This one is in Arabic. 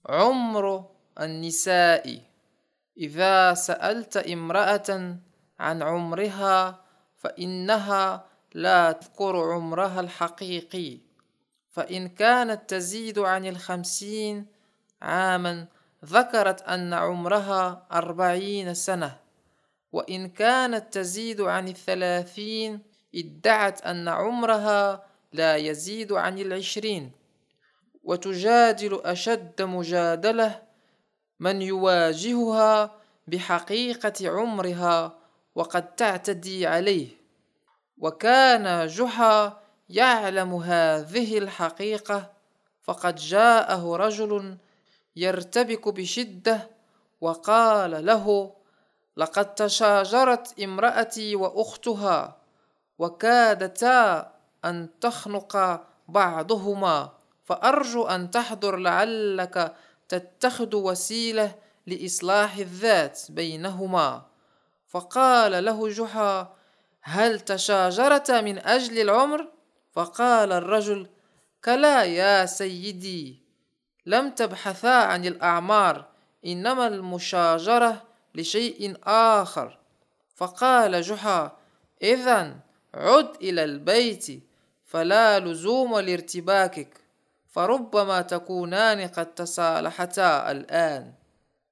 عمر النساء. إذا سألت امرأة عن عمرها فإنها لا تذكر عمرها الحقيقي، فإن كانت تزيد عن 50 عاما ذكرت أن عمرها 40 سنة، وإن كانت تزيد عن 30 ادعت أن عمرها لا يزيد عن 20. وتجادل أشد مجادلة من يواجهها بحقيقة عمرها وقد تعتدي عليه. وكان جحا يعلم هذه الحقيقة، فقد جاءه رجل يرتبك بشدة وقال له: لقد تشاجرت امرأتي وأختها وكادتا أن تخنق بعضهما، فأرجو أن تحضر لعلك تتخذ وسيلة لإصلاح الذات بينهما. فقال له جحا: هل تشاجرت من أجل العمر؟ فقال الرجل: كلا يا سيدي، لم تبحثا عن الأعمار، إنما المشاجرة لشيء آخر. فقال جحا: إذن عد إلى البيت، فلا لزوم لارتباكك، فربما تكونان قد تصالحتا الآن.